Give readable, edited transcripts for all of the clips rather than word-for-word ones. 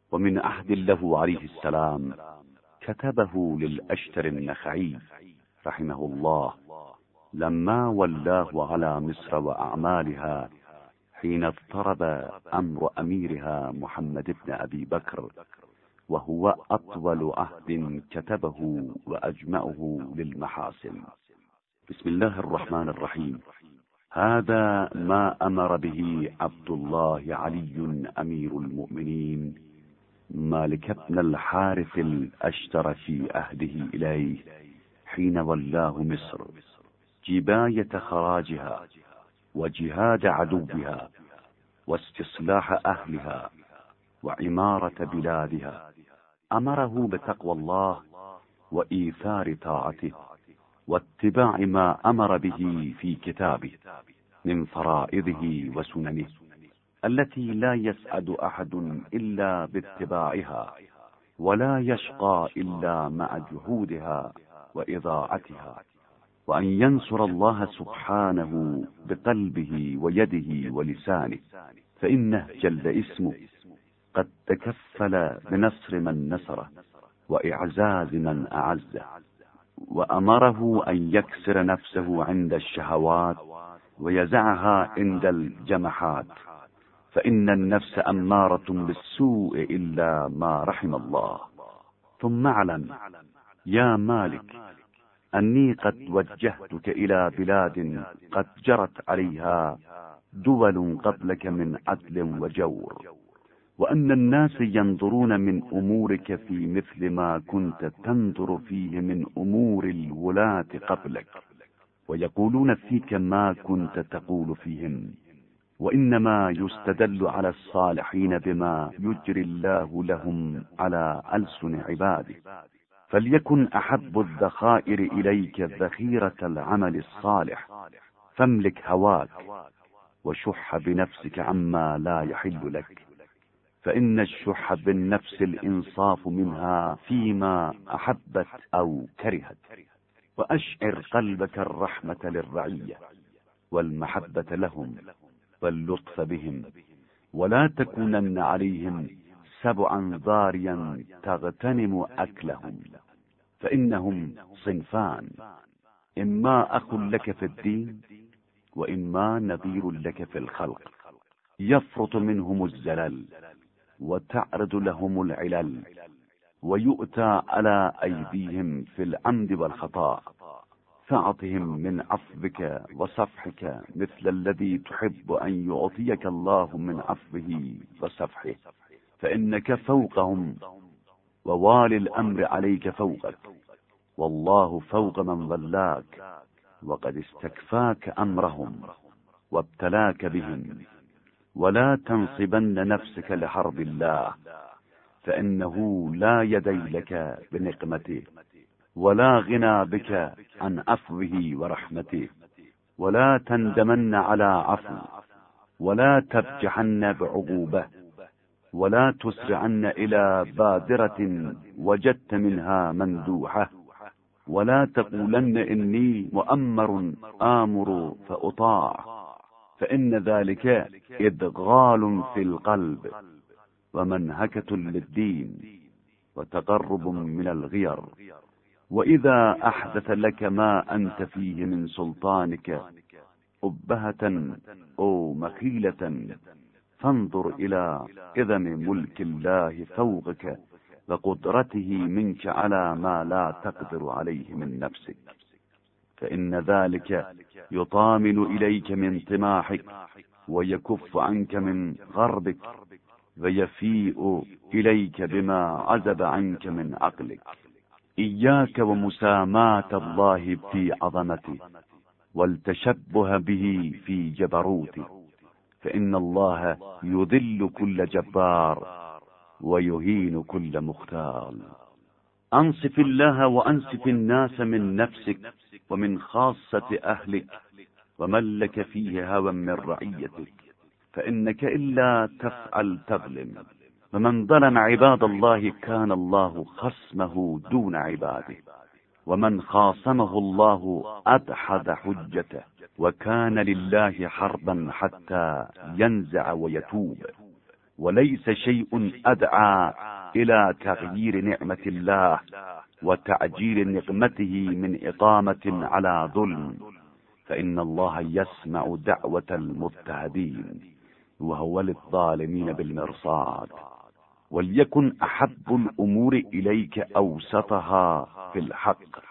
ومن عهد له عليه السلام كتبه للأشتر النخعي رحمه الله لما ولاه على مصر وأعمالها حين اضطرب أمر أميرها محمد بن أبي بكر، وهو أطول عهد كتبه وأجمعه للمحاسن. بسم الله الرحمن الرحيم. هذا ما أمر به عبد الله علي أمير المؤمنين مالك بن الحارث الأشتر في عهده إليه حين ولاه مصر، جباية خراجها وجهاد عدوها واستصلاح أهلها وعمارة بلادها. أمره بتقوى الله وإيثار طاعته واتباع ما أمر به في كتابه من فرائضه وسننه التي لا يسعد أحد إلا باتباعها، ولا يشقى إلا مع جهودها وإضاعتها، وأن ينصر الله سبحانه بقلبه ويده ولسانه، فإنه جل اسمه قد تكفل بنصر من نصره وإعزاز من أعزه. وأمره أن يكسر نفسه عند الشهوات ويزعها عند الجمحات، فإن النفس أمارة بالسوء إلا ما رحم الله. ثم اعلم يا مالك أني قد وجهتك إلى بلاد قد جرت عليها دول قبلك من عدل وجور، وأن الناس ينظرون من أمورك في مثل ما كنت تنظر فيه من أمور الولاة قبلك، ويقولون فيك ما كنت تقول فيهم. وإنما يستدل على الصالحين بما يجري الله لهم على ألسن عباده. فليكن أحب الذخائر إليك ذخيرة العمل الصالح، فاملك هواك وشح بنفسك عما لا يحل لك، فإن الشح بالنفس الإنصاف منها فيما أحبت أو كرهت. وأشعر قلبك الرحمة للرعية والمحبة لهم واللطف بهم، ولا تكونن عليهم سبعا ضاريا تغتنم أكلهم، فإنهم صنفان: إما أخ لك في الدين، وإما نظير لك في الخلق، يفرط منهم الزلل وتعرض لهم العلل، ويؤتى على أيديهم في العمد والخطأ، فاعطهم من عفوك وصفحك مثل الذي تحب أن يعطيك الله من عفوه وصفحه، فإنك فوقهم، ووالي الأمر عليك فوقك، والله فوق من ولاك، وقد استكفاك أمرهم وابتلاك بهم. ولا تنصبن نفسك لحرب الله، فإنه لا يدي لك بنقمته، ولا غنى بك عن عفوه ورحمته. ولا تندمن على عفو، ولا تبجحن بعقوبة، ولا تسرعن إلى بادرة وجدت منها مندوحة، ولا تقولن إني مؤمر آمر فأطاع، فإن ذلك إدغال في القلب ومنهكة للدين وتقرب من الغير. وإذا أحدث لك ما أنت فيه من سلطانك أبهة أو مخيلة، فانظر إلى إذن ملك الله فوقك وقدرته منك على ما لا تقدر عليه من نفسك، فإن ذلك يطامن إليك من طماحك ويكف عنك من غربك، ويفيء إليك بما عزب عنك من عقلك. إياك ومساماة الله في عظمته والتشبه به في جبروته، فإن الله يذل كل جبار ويهين كل مختال. أنصف الله وأنصف الناس من نفسك ومن خاصة أهلك ومن لك فيه هوى من رعيتك، فإنك إلا تفعل تظلم، ومن ظلم عباد الله كان الله خصمه دون عباده، ومن خاصمه الله أدحض حجته، وكان لله حربا حتى ينزع ويتوب. وليس شيء أدعى إلى تغيير نعمة الله وتعجيل نقمته من إقامة على ظلم، فإن الله يسمع دعوة المضطهدين وهو للظالمين بالمرصاد. وليكن أحب الأمور إليك أوسطها في الحق،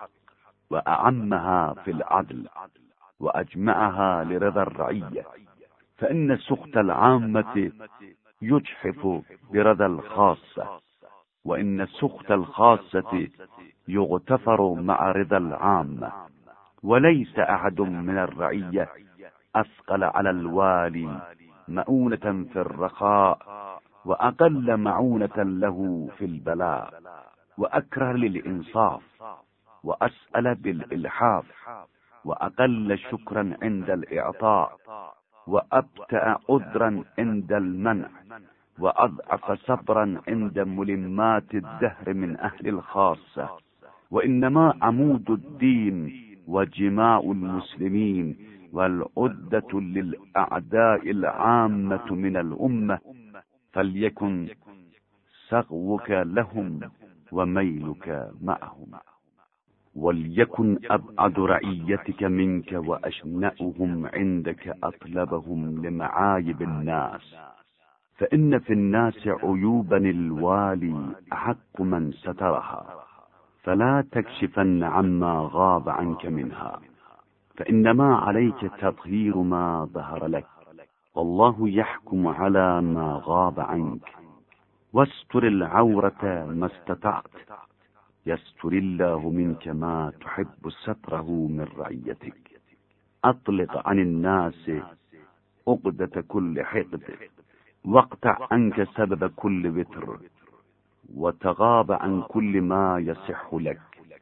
وأعمها في العدل، وأجمعها لرضا الرعية، فإن سخط العامة يجحف برضا الخاصة، وإن سخط الخاصة يغتفر مع رضا العامة. وليس أحد من الرعية أثقل على الوالي مؤونة في الرخاء وأقل معونة له في البلاء، وأكره للإنصاف، وأسأل بالإلحاف، وأقل شكرا عند الإعطاء، وأبتأ عذرا عند المنع، وأضعف صبرا عند ملمات الدهر من أهل الخاصة. وإنما عمود الدين وجماع المسلمين والعدة للأعداء العامة من الأمة، فليكن سغوك لهم وميلك معهم. وليكن أبعد رعيتك منك وأشنأهم عندك أطلبهم لمعايب الناس، فإن في الناس عيوبا الوالي أحق من سترها، فلا تكشفن عما غاب عنك منها، فإنما عليك تطهير ما ظهر لك، والله يحكم على ما غاب عنك. واستر العورة ما استطعت، يستر الله منك ما تحب ستره من رعيتك. أطلق عن الناس عقدة كل حقد، واقطع عنك سبب كل وتر، وتغاب عن كل ما يصح لك.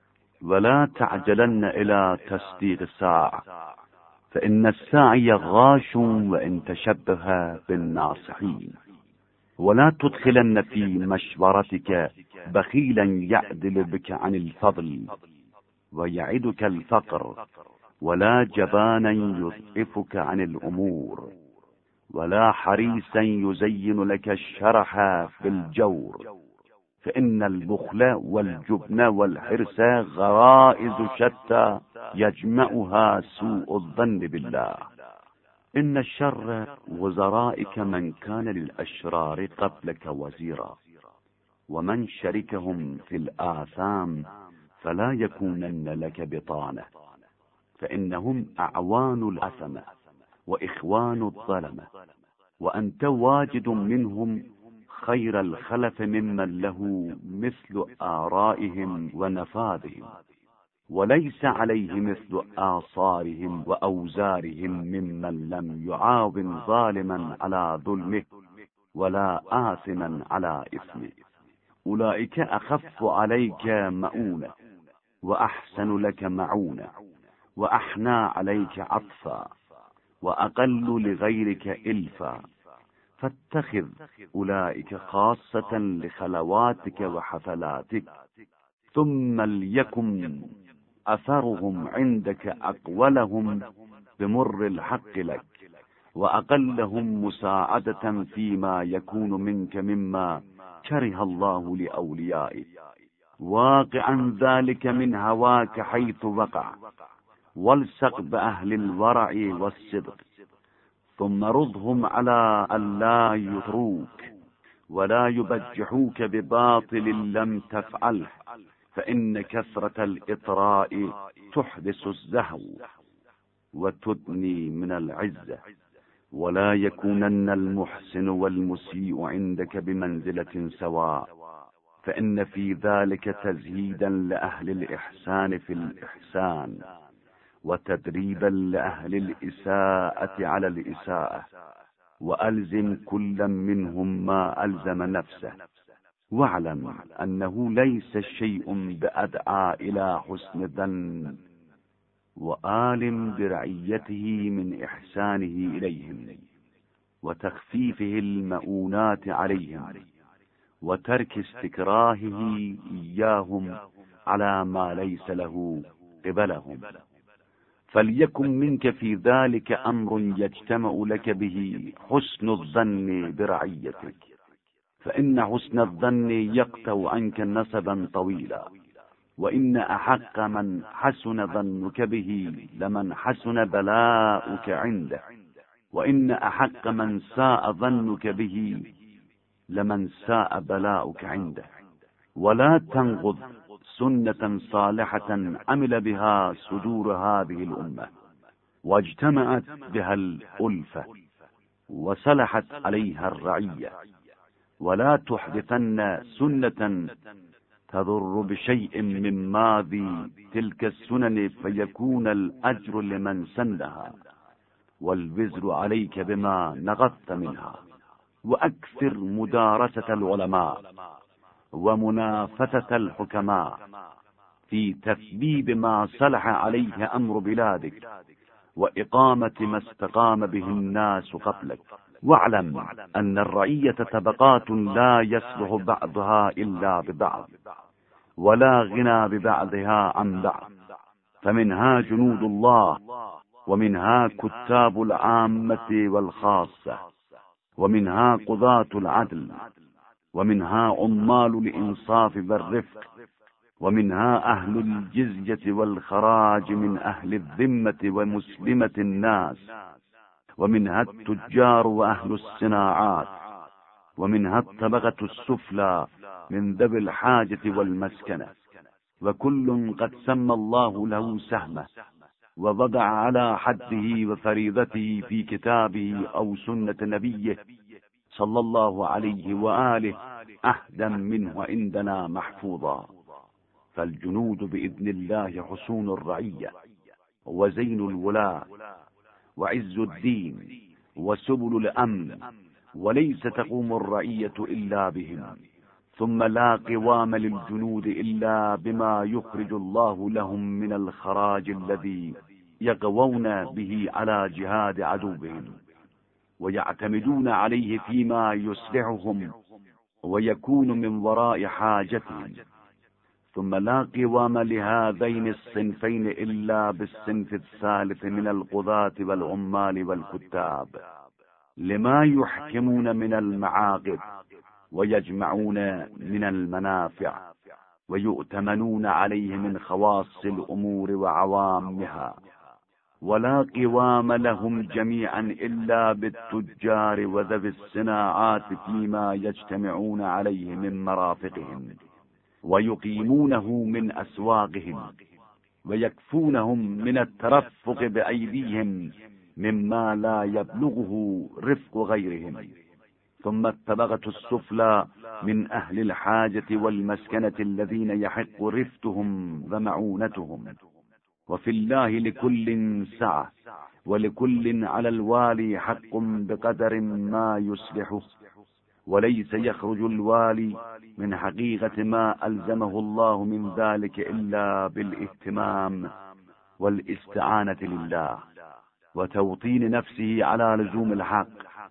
ولا تعجلن إلى تصديق الساعة، فإن الساعي غاش وإن تشبه بالناصحين. ولا تدخلن في مشورتك بخيلا يعدل بك عن الفضل ويعدك الفقر، ولا جبانا يضعفك عن الأمور، ولا حريصا يزين لك الشرح في الجور، فإن البخل والجبن والحرص غرائز شتى يجمعها سوء الظن بالله. إن الشر وزرائك من كان للأشرار قبلك وزيرا، ومن شركهم في الآثام فلا يكونن لك بطانة، فإنهم أعوان الأثمة وإخوان الظلمة، وأنت واجد منهم خير الخلف ممن له مثل آرائهم ونفاذهم، وليس عليه مثل آثارهم وأوزارهم ممن لم يعاون ظالما على ظلمه ولا آثما على إثمه. أولئك أخف عليك مؤونة، وأحسن لك معونة، وأحنى عليك عطفا، وأقل لغيرك إلفا. فاتخذ أولئك خاصة لخلواتك وحفلاتك، ثم ليكن أثرهم عندك أقولهم بمر الحق لك، وأقلهم مساعدة فيما يكون منك مما كره الله لأوليائه، واقعا ذلك من هواك حيث وقع، والسق بأهل الورع والصدق، ثم رضهم على أن لا يطروك ولا يبجحوك بباطل لم تفعله، فإن كثرة الإطراء تحدث الزهو وتدني من العزة. ولا يكونن المحسن والمسيء عندك بمنزلة سواء، فإن في ذلك تزهيدا لأهل الإحسان في الإحسان، وتدريبا لأهل الإساءة على الإساءة. وألزم كل منهم ما ألزم نفسه، واعلم أنه ليس شيء بأدعى إلى حسن ظن، وآلم برعيته من إحسانه إليهم وتخفيفه المؤونات عليهم، وترك استكراهه إياهم على ما ليس له قبلهم. فليكن منك في ذلك أمر يجتمع لك به حسن الظن برعيتك، فإن حسن الظن يقطع عنك نسبا طويلا، وإن أحق من حسن ظنك به لمن حسن بلاؤك عنده، وإن أحق من ساء ظنك به لمن ساء بلاؤك عنده. ولا تنقض سنة صالحة عمل بها صدور هذه الأمة واجتمعت بها الألفة وصلحت عليها الرعية، ولا تحدثن سنة تضر بشيء من ماضي تلك السنن فيكون الأجر لمن سنها والوزر عليك بما نقضت منها. وأكثر مدارسة العلماء ومنافسة الحكماء في تثبيب ما صلح عليه أمر بلادك وإقامة ما استقام به الناس قبلك. واعلم أن الرعية طبقات لا يصلح بعضها إلا ببعض، ولا غنى ببعضها عن بعض، فمنها جنود الله، ومنها كتاب العامة والخاصة، ومنها قضاة العدل، ومنها عمال الإنصاف والرفق، ومنها أهل الجزية والخراج من أهل الذمة ومسلمة الناس، ومنها التجار وأهل الصناعات، ومنها الطبقة السفلى من ذوي الحاجة والمسكنة، وكل قد سمى الله له سهمه ووضع على حده وفريضته في كتابه أو سنة نبيه صلى الله عليه وآله أهدا منه عندنا محفوظا. فالجنود بإذن الله حصون الرعية وزين الولاة وعز الدين وسبل الأمن، وليس تقوم الرعية إلا بهم. ثم لا قوام للجنود إلا بما يخرج الله لهم من الخراج الذي يقوون به على جهاد عدوهم ويعتمدون عليه فيما يصلحهم ويكون من وراء حاجتهم. ثم لا قوام لهذين الصنفين إلا بالصنف الثالث من القضاة والعمال والكتاب، لما يحكمون من المعاقد ويجمعون من المنافع ويؤتمنون عليه من خواص الأمور وعوامها. ولا قوام لهم جميعا إلا بالتجار وذوي الصناعات فيما يجتمعون عليه من مرافقهم ويقيمونه من أسواقهم ويكفونهم من الترفق بأيديهم مما لا يبلغه رفق غيرهم. ثم الطبقة السفلى من أهل الحاجة والمسكنة الذين يحق رفقهم ومعونتهم. وفي الله لكل سعة، ولكل على الوالي حق بقدر ما يصلحه، وليس يخرج الوالي من حقيقة ما ألزمه الله من ذلك إلا بالاهتمام والاستعانة لله وتوطين نفسه على لزوم الحق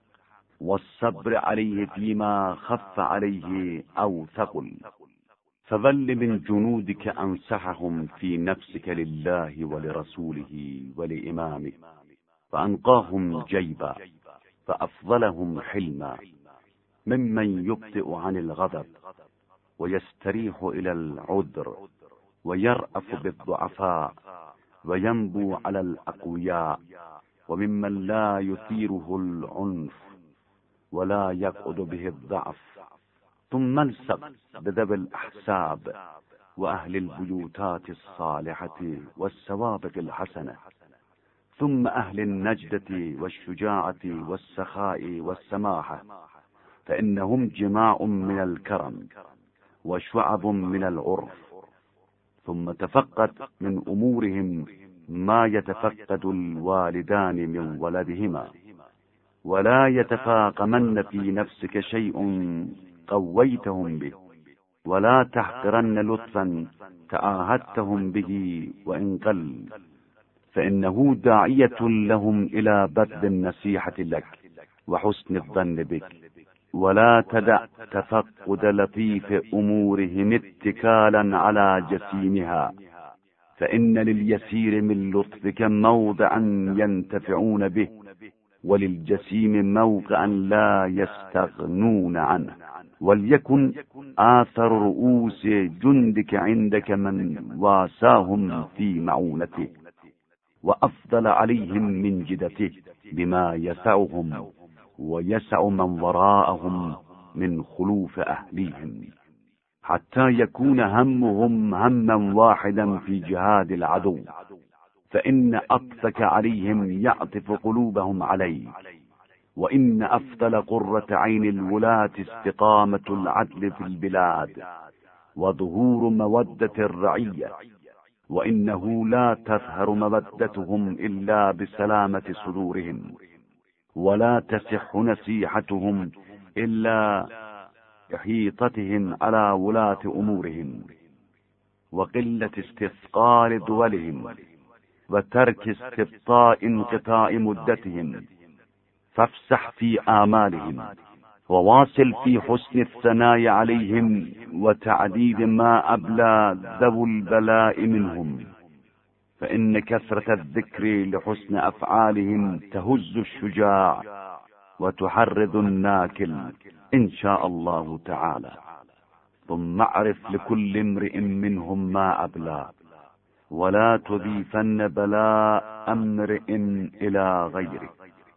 والصبر عليه فيما خف عليه أو ثقل. فظل من جنودك أنصحهم في نفسك لله ولرسوله ولإمامه، فأنقاهم جيبا، فأفضلهم حلما، ممن يبطئ عن الغضب ويستريح إلى العذر ويرأف بالضعفاء وينبو على الأقوياء، وممن لا يثيره العنف ولا يقعد به الضعف. ثم السق بذوي الأحساب وأهل البيوتات الصالحة والسوابق الحسنة، ثم أهل النجدة والشجاعة والسخاء والسماحة، فإنهم جماع من الكرم وشعب من العرف. ثم تفقد من أمورهم ما يتفقد الوالدان من ولدهما، ولا يتفاقمن في نفسك شيء قويتهم به، ولا تحقرن لطفا تعاهدتهم به وإن قل، فإنه داعية لهم إلى بذل النصيحة لك وحسن الظن بك. ولا تدع تفقد لطيف أمورهم اتكالا على جسيمها، فإن لليسير من لطفك موضعا ينتفعون به، وللجسيم موقعا لا يستغنون عنه. وليكن آثر رؤوس جندك عندك من واساهم في معونته، وأفضل عليهم من جدته بما يسعهم ويسع من وراءهم من خلوف أهليهم، حتى يكون همهم هما واحدا في جهاد العدو، فإن أطفك عليهم يعطف قلوبهم عليه، وإن أفضل قرة عين الولاة استقامة العدل في البلاد وظهور مودة الرعية، وإنه لا تظهر مودتهم إلا بسلامة صدورهم، ولا تصح نصيحتهم إلا بحيطتهم على ولاة أمورهم، وقلة استثقال دولهم، وترك استبطاء انقطاع مدتهم، فافسح في آمالهم، وواصل في حسن الثناء عليهم وتعديد ما أبلى ذو البلاء منهم، فإن كثرة الذكر لحسن أفعالهم تهز الشجاع وتحرض الناكل إن شاء الله تعالى. ثم اعرف لكل امرئ منهم ما أبلى، ولا تضيفن بلاء امرئ إلى غيره،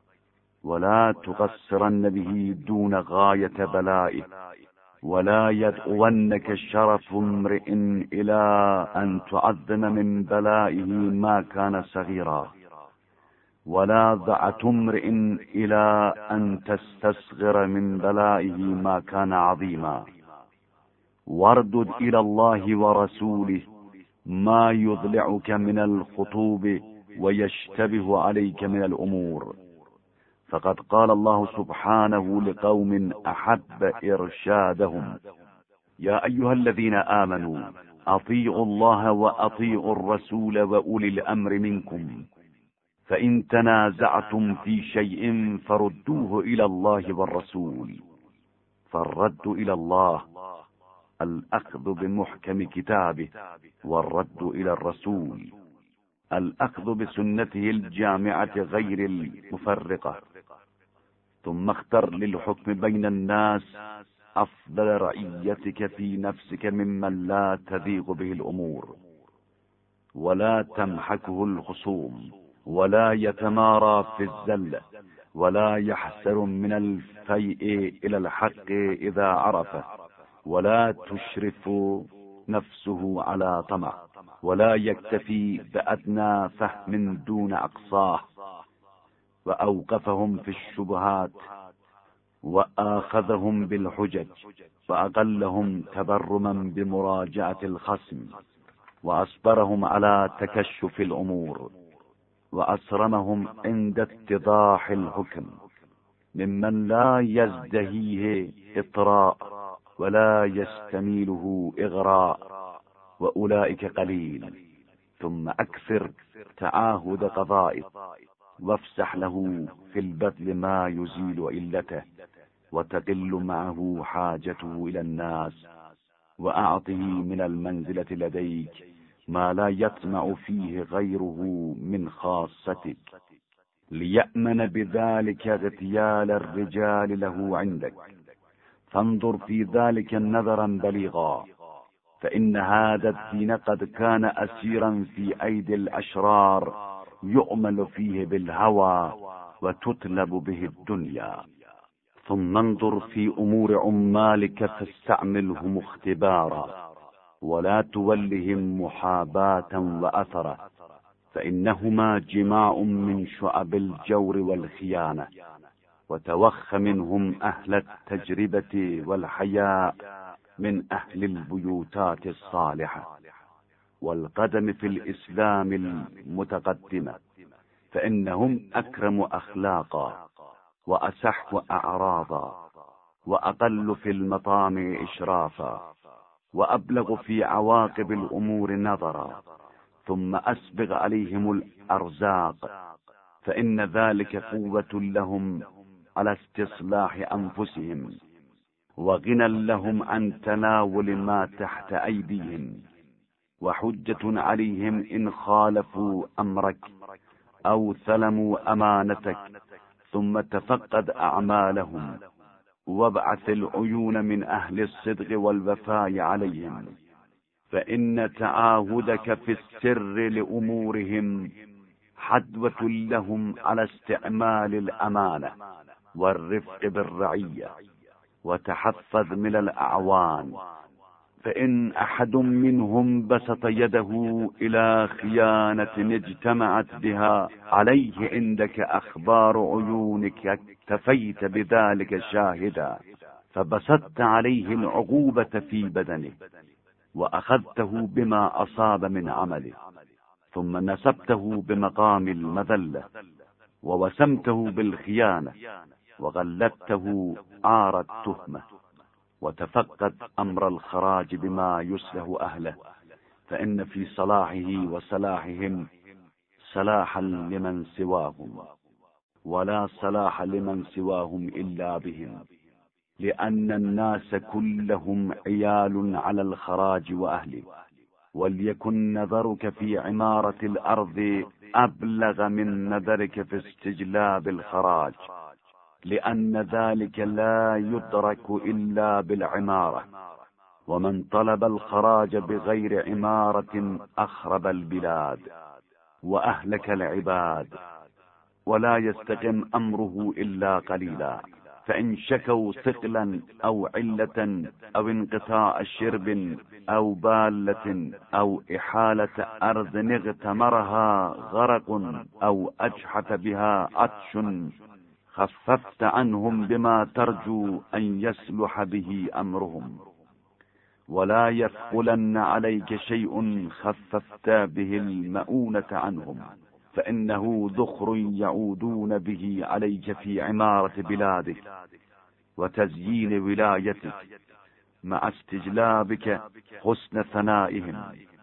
ولا تقصرن به دون غاية بلائه، ولا يدعونك شرف امرئ إلى أن تعظم من بلائه ما كان صغيرا، ولا ضعة امرئ إلى أن تستصغر من بلائه ما كان عظيما، واردد إلى الله ورسوله ما يضلعك من الخطوب ويشتبه عليك من الأمور، فقد قال الله سبحانه لقوم أحب إرشادهم: يا أيها الذين آمنوا أطيعوا الله وأطيعوا الرسول وأولي الأمر منكم، فإن تنازعتم في شيء فردوه إلى الله والرسول. فالرد إلى الله الأخذ بمحكم كتابه، والرد إلى الرسول الأخذ بسنته الجامعة غير المفرقة. ثم اختر للحكم بين الناس أفضل رعيتك في نفسك ممن لا تضيق به الأمور، ولا تمحكه الخصوم، ولا يتمارى في الزلة، ولا يحسر من الفيء إلى الحق إذا عرفه، ولا تشرف نفسه على طمع، ولا يكتفي بأدنى فهم دون أقصاه، وأوقفهم في الشبهات، وآخذهم بالحجج، وأقلهم تبرما بمراجعة الخصم، وأصبرهم على تكشف الأمور، وأصرمهم عند اتضاح الحكم، ممن لا يزدهيه إطراء ولا يستميله إغراء، وأولئك قليل. ثم أكثر تعاهد قضائه، وافسح له في البذل ما يزيل علته، وتقل معه حاجته إلى الناس، وأعطه من المنزلة لديك ما لا يطمع فيه غيره من خاصتك، ليأمن بذلك اغتيال الرجال له عندك. فانظر في ذلك نظرا بليغا، فإن هذا الدين قد كان أسيرا في أيدي الأشرار، يؤمل فيه بالهوى وتطلب به الدنيا. ثم انظر في أمور عمالك فاستعملهم اختبارا، ولا تولهم محاباة وأثرا، فإنهما جماع من شعب الجور والخيانة. وتوخ منهم أهل التجربة والحياء من أهل البيوتات الصالحة والقدم في الإسلام المتقدمة، فإنهم أكرم أخلاقا، وأسح أعراضا، وأقل في المطامع إشرافا، وأبلغ في عواقب الأمور نظرا. ثم أسبغ عليهم الأرزاق، فإن ذلك قوة لهم على استصلاح أنفسهم، وغنى لهم عن تناول ما تحت أيديهم، وحجة عليهم إن خالفوا أمرك أو ثلموا أمانتك. ثم تفقد أعمالهم، وابعث العيون من أهل الصدق والوفاء عليهم، فإن تعاهدك في السر لأمورهم حدوة لهم على استعمال الأمانة والرفق بالرعية. وتحفظ من الأعوان، فإن أحد منهم بسط يده إلى خيانة اجتمعت بها عليه عندك أخبار عيونك، اكتفيت بذلك شاهدا، فبسطت عليه العقوبة في بدنه، وأخذته بما أصاب من عمله، ثم نسبته بمقام المذلة، ووسمته بالخيانة، وغلبته عار التهمة. وتفقد أمر الخراج بما يصلح أهله، فإن في صلاحه وصلاحهم صلاحا لمن سواهم، ولا صلاح لمن سواهم إلا بهم، لأن الناس كلهم عيال على الخراج وأهله. وليكن نظرك في عمارة الأرض أبلغ من نظرك في استجلاب الخراج، لأن ذلك لا يدرك إلا بالعمارة، ومن طلب الخراج بغير عمارة أخرب البلاد وأهلك العباد، ولا يستقم أمره إلا قليلا. فإن شكوا ثقلا أو علة أو انقطاع شرب أو بالة أو إحالة أرض اغتمرها غرق أو أجحف بها عطش، خففت عنهم بما ترجو أن يصلح به أمرهم. ولا يثقلن عليك شيء خففت به المؤونة عنهم، فإنه ذخر يعودون به عليك في عمارة بلادك وتزيين ولايتك، مع استجلابك حسن ثنائهم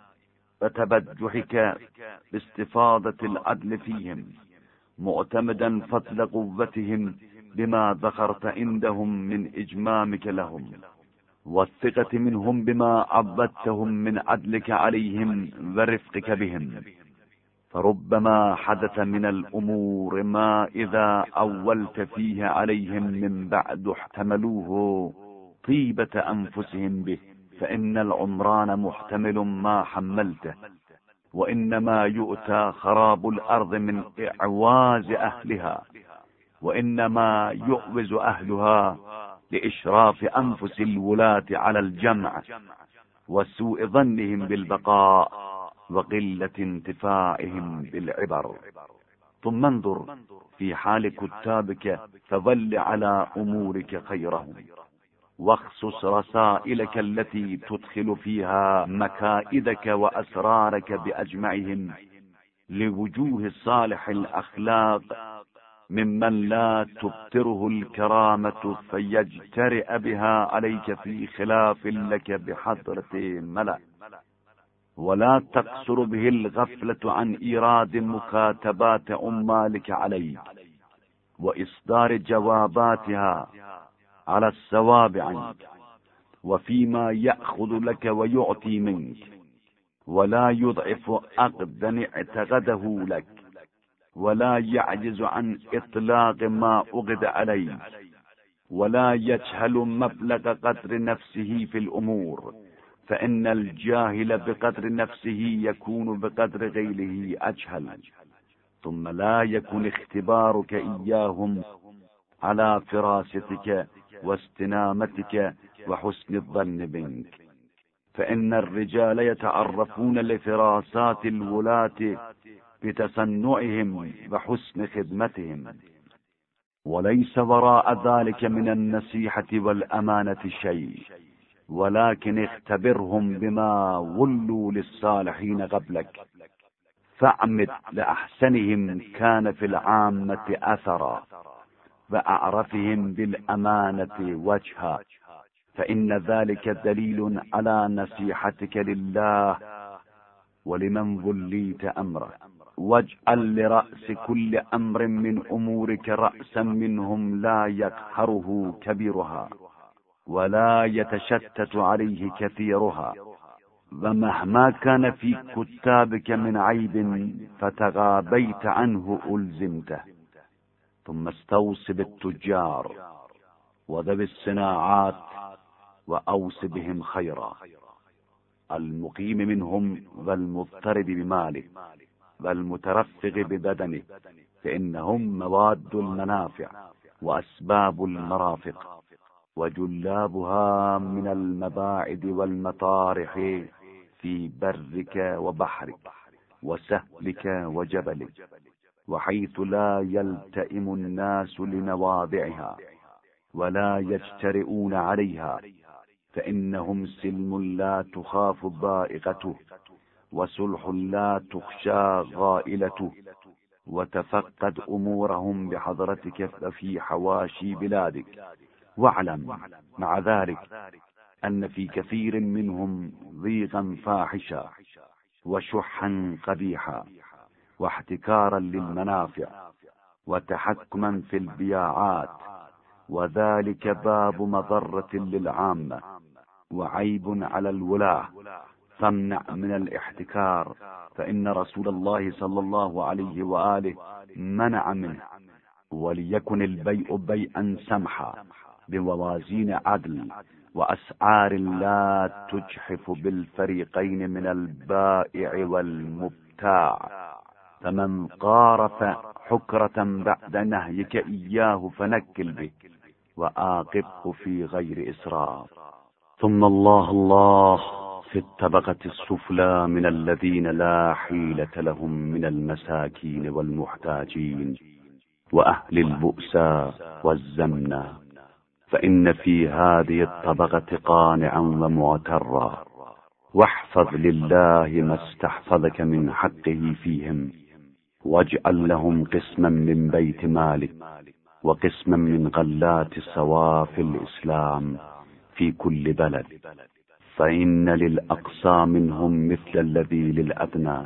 وتبجحك باستفاضة العدل فيهم، معتمدا فضل قوتهم بما ذكرت عندهم من إجمامك لهم، والثقة منهم بما عبدتهم من عدلك عليهم ورفقك بهم. فربما حدث من الأمور ما إذا أولت فيه عليهم من بعد احتملوه طيبة أنفسهم به، فإن العمران محتمل ما حملته، وإنما يؤتى خراب الأرض من إعواز أهلها، وإنما يؤوز أهلها لإشراف أنفس الولاة على الجمع وسوء ظنهم بالبقاء وقلة انتفاعهم بالعبر. ثم انظر في حال كتابك، فظل على أمورك خيرهم، واخصص رسائلك التي تدخل فيها مكائدك وأسرارك بأجمعهم لوجوه صالح الأخلاق ممن لا تبتره الكرامة فيجترئ بها عليك في خلاف لك بحضرة ملأ، ولا تقصر به الغفلة عن إيراد مكاتبات عمالك عليك وإصدار جواباتها على الصواب عنك، وفيما يأخذ لك ويعطي منك، ولا يضعف عقدا اعتقده لك، ولا يعجز عن إطلاق ما أغد عليه، ولا يجهل مبلغ قدر نفسه في الأمور، فإن الجاهل بقدر نفسه يكون بقدر غيره أجهل. ثم لا يكن اختبارك إياهم على فراستك واستنامتك وحسن الظن بك، فإن الرجال يتعرفون لفراسات الولاة بتصنعهم وحسن خدمتهم، وليس وراء ذلك من النصيحة والأمانة شيء، ولكن اختبرهم بما ولوا للصالحين قبلك، فاعمد لأحسنهم كان في العامة أثرا وأعرفهم بالأمانة وجها، فإن ذلك دليل على نصيحتك لله ولمن وليت أمره. واجعل لرأس كل أمر من أمورك رأسا منهم لا يقهره كبيرها ولا يتشتت عليه كثيرها، ومهما كان في كتابك من عيب فتغابيت عنه ألزمته. ثم استوص بالتجار وذوي الصناعات وأوس بهم خيرا، المقيم منهم والمضطرب بماله والمترفق ببدنه، فإنهم مواد المنافع وأسباب المرافق وجلابها من المباعد والمطارح في برك وبحرك وسهلك وجبلك، وحيث لا يلتئم الناس لمواضعها ولا يجترئون عليها، فإنهم سلم لا تخاف ضائقته، وصلح لا تخشى غائلته. وتفقد أمورهم بحضرتك في حواشي بلادك، واعلم مع ذلك أن في كثير منهم ضيقا فاحشا وشحا قبيحا واحتكارا للمنافع وتحكما في البياعات، وذلك باب مضرة للعامة وعيب على الولاة، فامنع من الاحتكار، فإن رسول الله صلى الله عليه وآله منع منه. وليكن البيع بيعا سمحا بموازين عدل وأسعار لا تجحف بالفريقين من البائع والمبتاع، فمن قارف حكرة بعد نهيك إياه فنكل به وآقبه في غير إسراف. ثم الله في الطبقة السفلى من الذين لا حيلة لهم من المساكين والمحتاجين وأهل البؤساء والزمنة، فإن في هذه الطبقة قانعا ومعترا، واحفظ لله ما استحفظك من حقه فيهم، واجعل لهم قسما من بيت مالك وقسما من غلات صواف الإسلام في كل بلد، فإن للأقصى منهم مثل الذي للأدنى،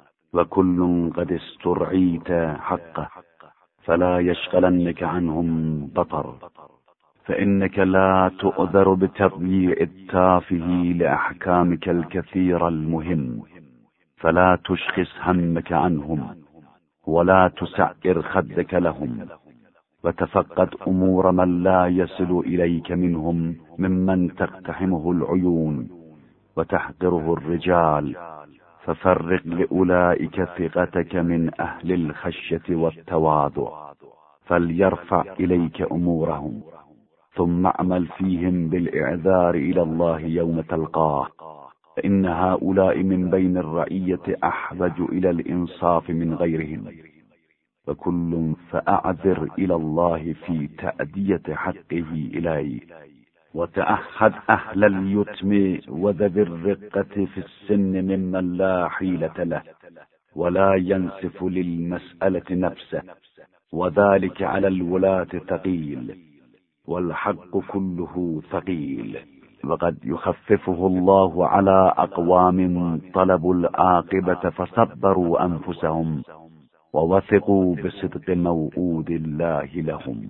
وكل قد استرعيت حقه، فلا يشغلنك عنهم بطر، فإنك لا تؤذر بتضييع التافه لأحكامك الكثير المهم، فلا تشخص همك عنهم ولا تسعر خدك لهم، وتفقد أمور من لا يصل إليك منهم ممن تقتحمه العيون وتحقره الرجال، ففرق لأولئك ثقتك من أهل الخشية والتواضع، فليرفع إليك أمورهم، ثم اعمل فيهم بالإعذار إلى الله يوم تلقاه، فإن هؤلاء من بين الرعية أحوج إلى الإنصاف من غيرهم، وكل فأعذر إلى الله في تأدية حقه إليه. وتأخذ أهل اليتم وذوي الرقة في السن ممن لا حيلة له ولا ينصف للمسألة نفسه، وذلك على الولاة ثقيل، والحق كله ثقيل، وقد يخففه الله على أقوام طلبوا العاقبة فصبروا أنفسهم ووثقوا بصدق موعود الله لهم.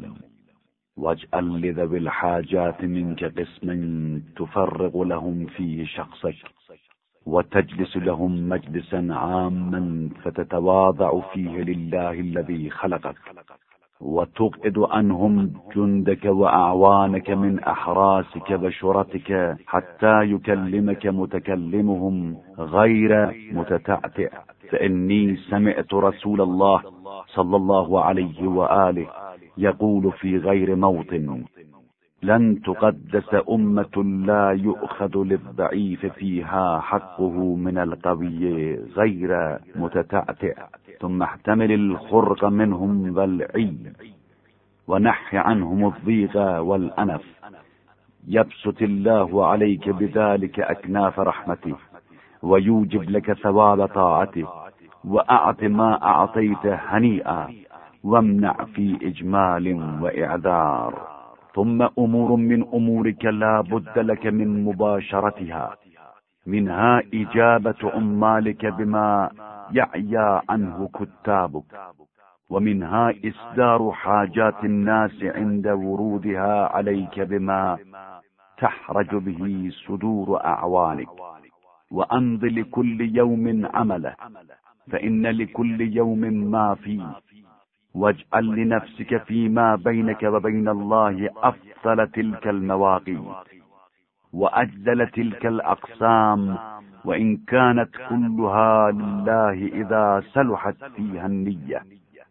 واجعل لذوي الحاجات منك قسما تفرغ لهم فيه شخصك، وتجلس لهم مجلسا عاما فتتواضع فيه لله الذي خلقك، وتقعد عنهم جندك وأعوانك من أحراسك وشرتك حتى يكلمك متكلمهم غير متتعتع، فإني سمعت رسول الله صلى الله عليه وآله يقول في غير موطن: لن تقدس أمة لا يؤخذ للضعيف فيها حقه من القوي غير متتعتع، ثم احتمل الخرق منهم والعي، ونحي عنهم الضيق والأنف، يبسط الله عليك بذلك أكناف رحمته، ويوجب لك ثواب طاعته، وأعط ما أعطيت هنيئا، وامنع في إجمال وإعذار. ثم أمور من أمورك لا بد لك من مباشرتها، منها إجابة عمالك بما يعيا عنه كتابك، ومنها إصدار حاجات الناس عند ورودها عليك بما تحرج به صدور أعوانك، وأمض لكل يوم عمله، فإن لكل يوم ما فيه، واجعل لنفسك فيما بينك وبين الله أفضل تلك المواقيت وأجزل تلك الأقسام، وإن كانت كلها لله إذا صلحت فيها النية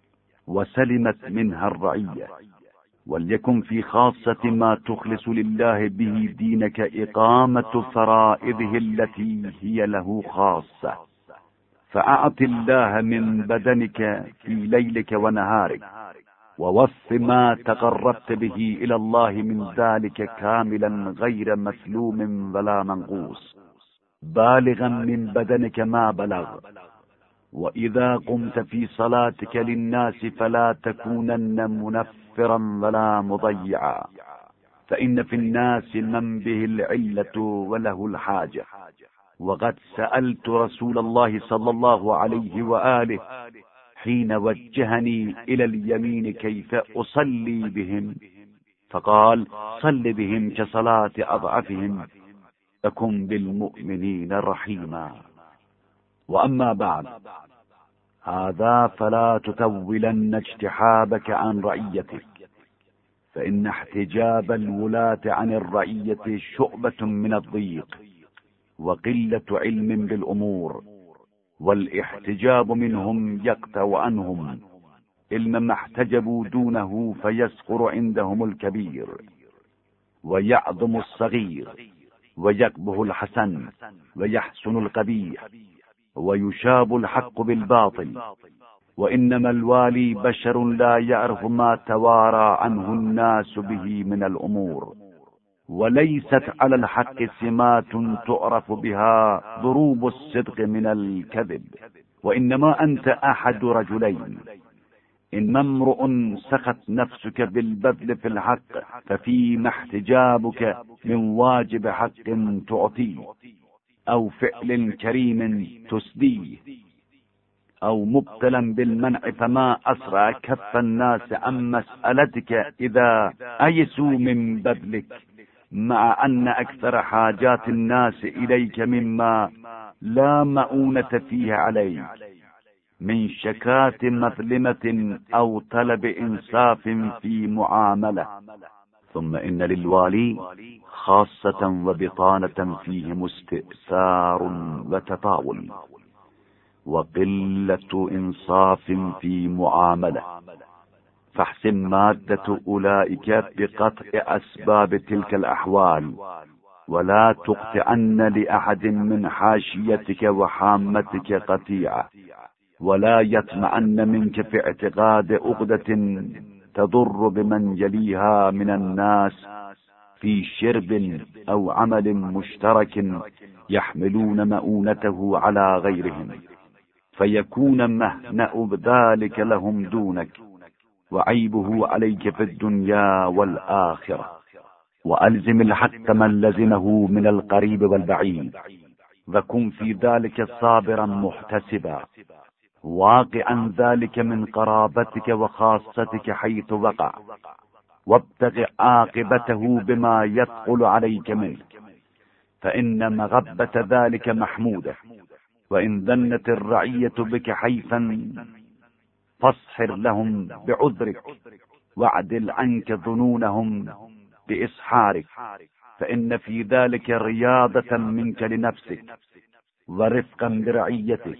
وسلمت منها الرعية. وليكن في خاصة ما تخلص لله به دينك إقامة فرائضه التي هي له خاصة، فأعط الله من بدنك في ليلك ونهارك، ووف ما تقربت به إلى الله من ذلك كاملا غير مسلوم ولا منقوص، بالغا من بدنك ما بلغ. وإذا قمت في صلاتك للناس فلا تكونن منفرا ولا مضيعا، فإن في الناس من به العلة وله الحاجة. وقد سألت رسول الله صلى الله عليه وآله حين وجهني إلى اليمين كيف أصلي بهم، فقال: صل بهم كصلاة أضعفهم، فكن بالمؤمنين رحيما. وأما بعد، هذا فلا تطولن اجتحابك عن رعيتك، فإن احتجاب الولاة عن الرعية شعبة من الضيق وقلة علم بالأمور، والاحتجاب منهم يقطع عنهم، إنما احتجبوا دونه فيصغر عندهم الكبير ويعظم الصغير، ويقبح الحسن ويحسن القبيح، ويشاب الحق بالباطل. وإنما الوالي بشر لا يعرف ما توارى عنه الناس به من الأمور، وليست على الحق سمات تعرف بها ضروب الصدق من الكذب، وإنما أنت أحد رجلين: إن امرؤ سخت نفسك بالبذل في الحق ففيما احتجابك من واجب حق تعطيه، أو فعل كريم تسديه، أو مبتلا بالمنع فما أسرع كف الناس عن مسألتك إذا أيسوا من بذلك، مع أن أكثر حاجات الناس إليك مما لا مؤونة فيه عليك، من شكات مظلمة أو طلب إنصاف في معاملة. ثم إن للوالي خاصة وبطانة فيهم استئثار وتطاول وقلة إنصاف في معاملة، فاحسن مادة أولئك بقطع أسباب تلك الأحوال، ولا تقطعن لأحد من حاشيتك وحامتك قطيعة، ولا يطمعن منك في اعتقاد عقدة تضر بمن يليها من الناس في شرب أو عمل مشترك يحملون مؤونته على غيرهم، فيكون مهنأ ذلك لهم دونك، وعيبه عليك في الدنيا والآخرة. وألزم الحق من لزمه من القريب والبعيد، وكن في ذلك صابرا محتسبا، واقعا ذلك من قرابتك وخاصتك حيث وقع، وابتغ عاقبته بما يثقل عليك منه، فإن مغبة ذلك محمودة. وإن ظنت الرعية بك حيفا فاصحر لهم بعذرك، واعدل عنك ظنونهم بإصحارك، فإن في ذلك رياضة منك لنفسك، ورفقا برعيتك،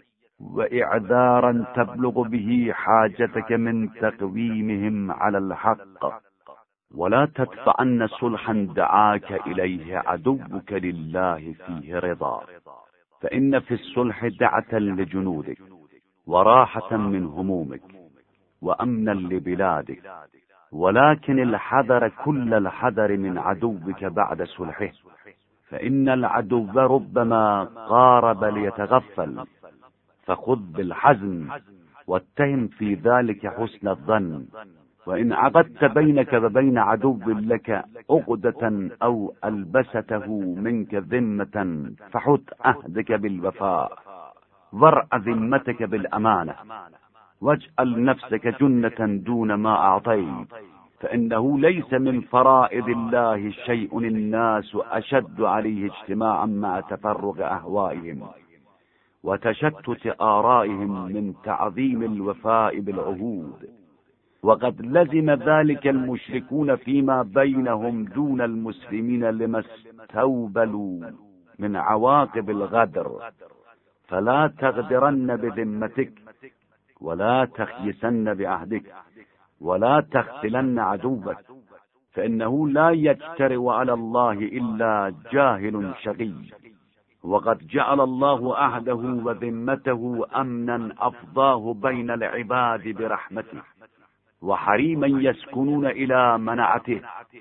وإعذارا تبلغ به حاجتك من تقويمهم على الحق. ولا تدفعن صلحا دعاك إليه عدوك لله فيه رضا، فإن في الصلح دعة لجنودك، وراحة من همومك، وأمنا لبلادك. ولكن الحذر كل الحذر من عدوك بعد صلحه، فإن العدو ربما قارب ليتغفل، فخذ بالحزم واتهم في ذلك حسن الظن. وإن عقدت بينك وبين عدو لك عقدة أو ألبسته منك ذمة، فحط عهدك بالوفاء، وارع ذمتك بالأمانة، واجعل نفسك جنة دون ما أعطيت، فإنه ليس من فرائض الله شيء الناس أشد عليه اجتماعا مع تفرغ أهوائهم، وتشتت آرائهم من تعظيم الوفاء بالعهود. وقد لزم ذلك المشركون فيما بينهم دون المسلمين لما استوبلوا من عواقب الغدر. فلا تغدرن بذمتك، ولا تخيسن بعهدك، ولا تختلن عدوك، فإنه لا يجترئ على الله إلا جاهل شقي. وقد جعل الله عهده وذمته أمنا أفضاه بين العباد برحمته، وحريما يسكنون إلى منعته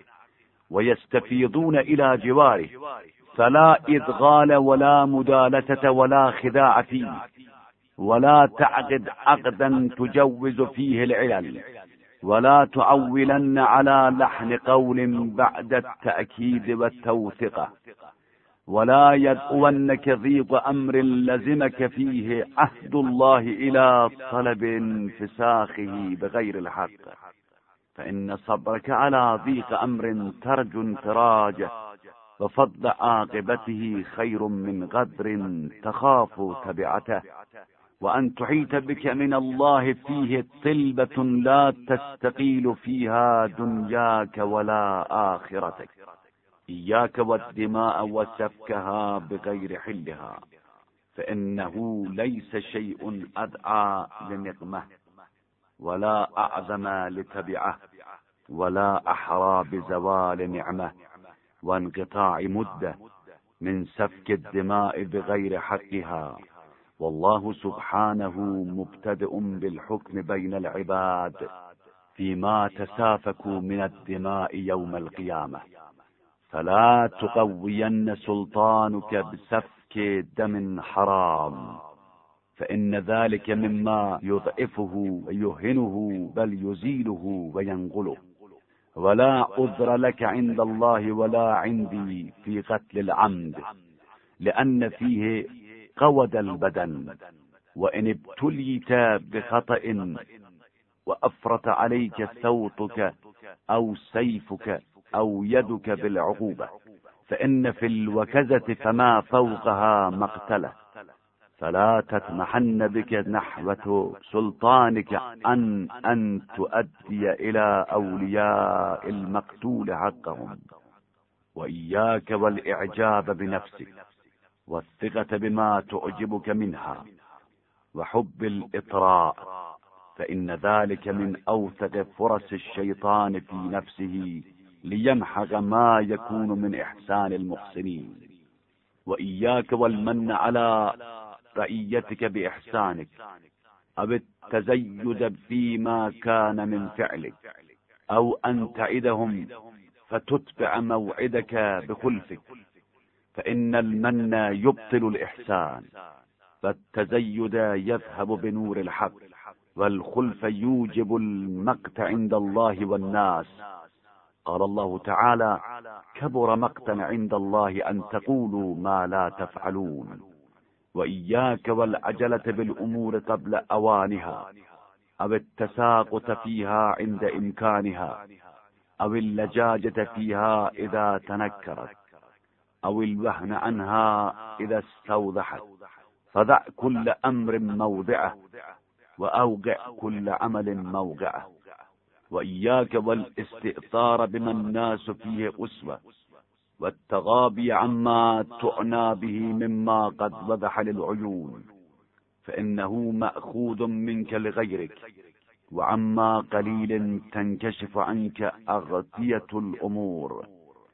ويستفيضون إلى جواره، فلا إدغال ولا مدالسة ولا خداع فيه، ولا تعقد عقدا تجوز فيه العلل، ولا تعولن على لحن قول بعد التأكيد والتوثقة، ولا يدعونك ضيق أمر لزمك فيه عهد الله إلى طلب انفساخه بغير الحق، فإن صبرك على ضيق أمر ترجو انفراجه وفضل عاقبته خير من غدر تخاف تبعته، وأن تحيط بك من الله فيه طلبة لا تستقيل فيها دنياك ولا آخرتك. إياك والدماء وسفكها بغير حلها، فإنه ليس شيء أدعى لنقمه، ولا أعظم لتبعه، ولا أحرى بزوال نعمه وانقطاع مدة من سفك الدماء بغير حقها. والله سبحانه مبتدئ بالحكم بين العباد فيما تسافكوا من الدماء يوم القيامة، فلا تقوين سلطانك بسفك دم حرام، فإن ذلك مما يضعفه ويهنه بل يزيله وينقله. ولا عذر لك عند الله ولا عندي في قتل العمد، لأن فيه قود البدن، وإن ابتليت بخطأ وأفرط عليك صوتك أو سيفك أو يدك بالعقوبة، فإن في الوكزة فما فوقها مقتله. فلا تتمحن بك نحوة سلطانك أن تؤدي إلى أولياء المقتول حقهم. وإياك والإعجاب بنفسك والثقة بما تعجبك منها وحب الإطراء، فإن ذلك من أوثق فرص الشيطان في نفسه ليمحق ما يكون من إحسان المحسنين. وإياك والمن على رعيتك بإحسانك أو التزيد فيما كان من فعلك، أو أن تعدهم فتتبع موعدك بخلفك، فإن المن يبطل الإحسان، فالتزيد يذهب بنور الحق، والخلف يوجب المقت عند الله والناس. قال الله تعالى: كبر مقتا عند الله أن تقولوا ما لا تفعلون. وإياك والعجلة بالأمور قبل أوانها، أو التساقط فيها عند إمكانها، أو اللجاجة فيها إذا تنكرت، أو الوهن عنها إذا استوضحت. فدع كل أمر موضعه، وأوقع كل عمل موقعه. وإياك والاستئثار بما الناس فيه أسوة، والتغابي عما تعنى به مما قد وضح للعيون، فإنه مأخوذ منك لغيرك، وعما قليل تنكشف عنك أغطية الأمور،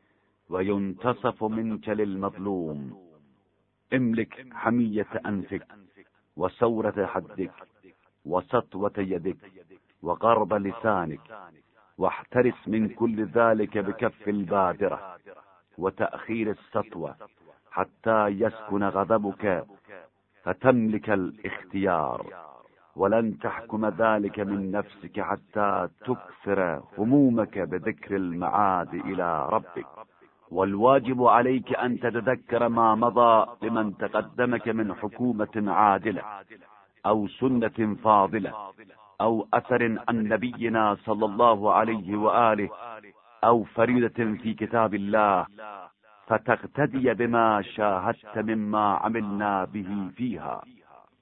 وينتصف منك للمظلوم. املك حمية أنفك، وثورة حدك، وسطوة يدك، وقرب لسانك، واحترس من كل ذلك بكف البادرة وتأخير السطوة، حتى يسكن غضبك فتملك الاختيار. ولن تحكم ذلك من نفسك حتى تكثر همومك بذكر المعاد إلى ربك. والواجب عليك أن تتذكر ما مضى لمن تقدمك من حكومة عادلة، أو سنة فاضلة، أو أثر عن نبينا صلى الله عليه وآله، أو فريدة في كتاب الله، فتقتدي بما شاهدت مما عملنا به فيها.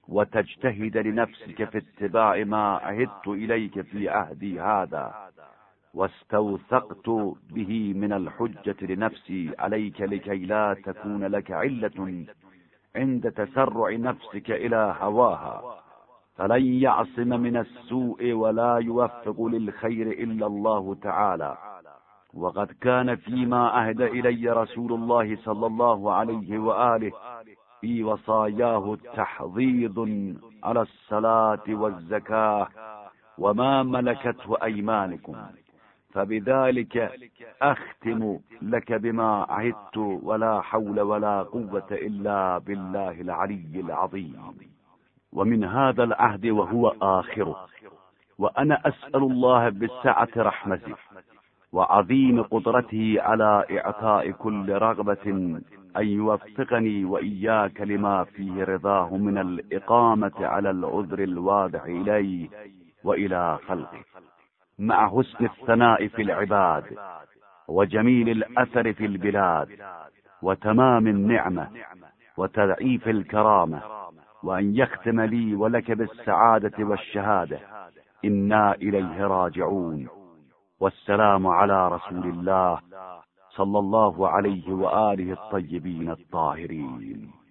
وتجتهد لنفسك في اتباع ما عهدت إليك في عهدي هذا، واستوثقت به من الحجة لنفسي عليك، لكي لا تكون لك علة عند تسرع نفسك إلى هواها، فلن يعصم من السوء ولا يوفق للخير إلا الله تعالى. وقد كان فيما عهد إلي رسول الله صلى الله عليه وآله في وصاياه تحضيض على الصلاة والزكاة وما ملكته أيمانكم، فبذلك أختم لك بما عهدت، ولا حول ولا قوة إلا بالله العلي العظيم. ومن هذا العهد وهو آخره، وأنا أسأل الله بسعة رحمته وعظيم قدرته على إعطاء كل رغبة أن يوفقني وإياك لما فيه رضاه من الإقامة على العذر الواضح إليه وإلى خلقه، مع حسن الثناء في العباد وجميل الأثر في البلاد وتمام النعمة وتضعيف الكرامة، وأن يختم لي ولك بالسعادة والشهادة. إنا إليه راجعون. والسلام على رسول الله صلى الله عليه وآله الطيبين الطاهرين.